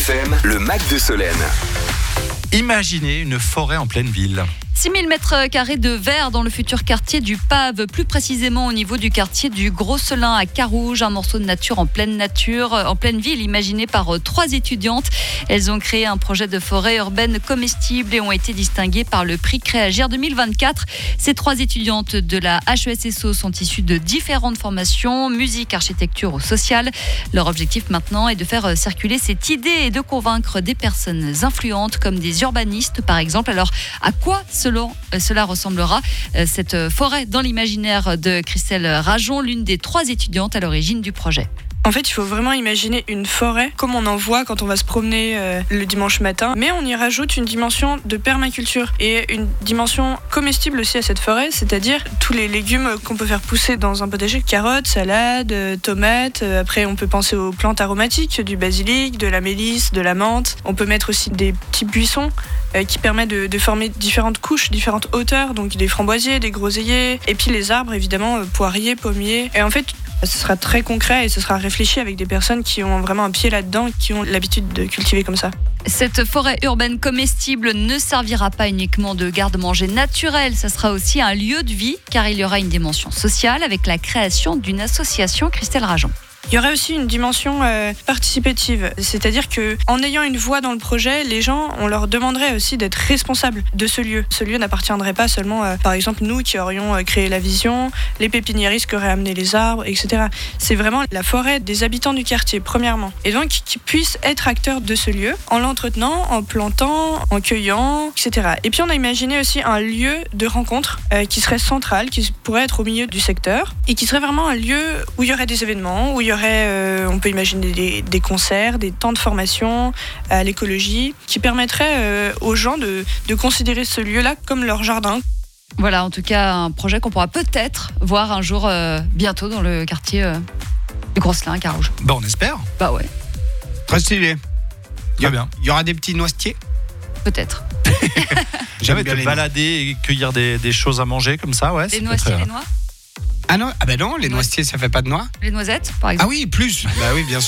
FM, le Mac de Solène. Imaginez une forêt en pleine ville. 6000 mètres carrés de verre dans le futur quartier du Pave, plus précisément au niveau du quartier du Gros-Selin à Carouge, un morceau de nature, en pleine ville, imaginé par 3 étudiantes. Elles ont créé un projet de forêt urbaine comestible et ont été distinguées par le prix Créagir 2024. Ces 3 étudiantes de la HESSO sont issues de différentes formations, musique, architecture ou sociale. Leur objectif maintenant est de faire circuler cette idée et de convaincre des personnes influentes comme des urbanistes par exemple. Alors à quoi cela ressemblera cette forêt dans l'imaginaire de Christelle Rajon, l'une des 3 étudiantes à l'origine du projet. En fait, il faut vraiment imaginer une forêt comme on en voit quand on va se promener le dimanche matin, mais on y rajoute une dimension de permaculture et une dimension comestible aussi à cette forêt, c'est-à-dire tous les légumes qu'on peut faire pousser dans un potager, carottes, salades, tomates. Après, on peut penser aux plantes aromatiques, du basilic, de la mélisse, de la menthe. On peut mettre aussi des petits buissons qui permettent de former différentes couches, différentes hauteurs, donc des framboisiers, des groseilliers, et puis les arbres évidemment, poiriers, pommiers. Et en fait, ce sera très concret et ce sera réfléchi avec des personnes qui ont vraiment un pied là-dedans, qui ont l'habitude de cultiver comme ça. Cette forêt urbaine comestible ne servira pas uniquement de garde-manger naturel, ça sera aussi un lieu de vie car il y aura une dimension sociale avec la création d'une association. Christelle Rajon. Il y aurait aussi une dimension participative, c'est-à-dire qu'en ayant une voix dans le projet, les gens, on leur demanderait aussi d'être responsables de ce lieu. Ce lieu n'appartiendrait pas seulement, par exemple, nous qui aurions créé la vision, les pépiniéristes qui auraient amené les arbres, etc. C'est vraiment la forêt des habitants du quartier, premièrement. Et donc, qu'ils puissent être acteurs de ce lieu en l'entretenant, en plantant, en cueillant, etc. Et puis, on a imaginé aussi un lieu de rencontre qui serait central, qui pourrait être au milieu du secteur et qui serait vraiment un lieu où il y aurait des événements, où il y aurait, on peut imaginer des concerts, des temps de formation à l'écologie qui permettraient aux gens de considérer ce lieu-là comme leur jardin. Voilà, en tout cas, un projet qu'on pourra peut-être voir un jour bientôt dans le quartier du Gros-Selin à Carouge. Bah, on espère. Bah ouais, Très stylé. Très bien. Il y aura des petits noisetiers. peut-être. Jamais bien te les balader et cueillir des choses à manger comme ça, ouais. Les noisetiers, les noix, Ah non, les noisetiers, ça fait pas de noix. les noisettes, par exemple. Ah oui, plus. Bah oui, bien sûr.